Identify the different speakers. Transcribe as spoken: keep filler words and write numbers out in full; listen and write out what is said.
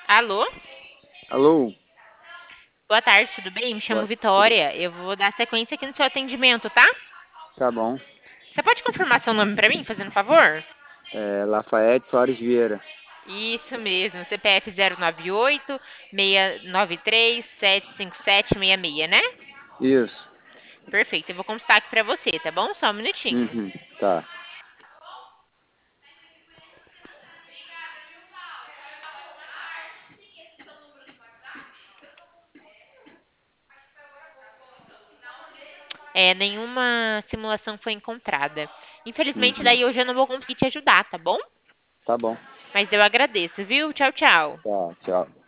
Speaker 1: Alô?
Speaker 2: Alô?
Speaker 1: Boa tarde, tudo bem? Me chamo
Speaker 2: Boa- tudo-
Speaker 1: Vitória. Eu vou dar sequência aqui no seu atendimento, tá?
Speaker 2: Tá bom.
Speaker 1: Você pode confirmar seu nome pra mim, fazendo favor?
Speaker 2: É, Lafayette Soares Vieira.
Speaker 1: Isso mesmo, C P F zero nove oito, seis nove três, sete cinco sete, seis seis, né?
Speaker 2: Isso.
Speaker 1: Perfeito, eu vou constar aqui pra você, tá bom? Só um minutinho.
Speaker 2: Uhum, tá.
Speaker 1: É, nenhuma simulação foi encontrada. Infelizmente,
Speaker 2: Uhum,
Speaker 1: daí hoje eu não vou conseguir te ajudar, tá bom?
Speaker 2: tá bom.
Speaker 1: Mas eu agradeço, viu? Tchau, tchau.
Speaker 2: Tá, tchau.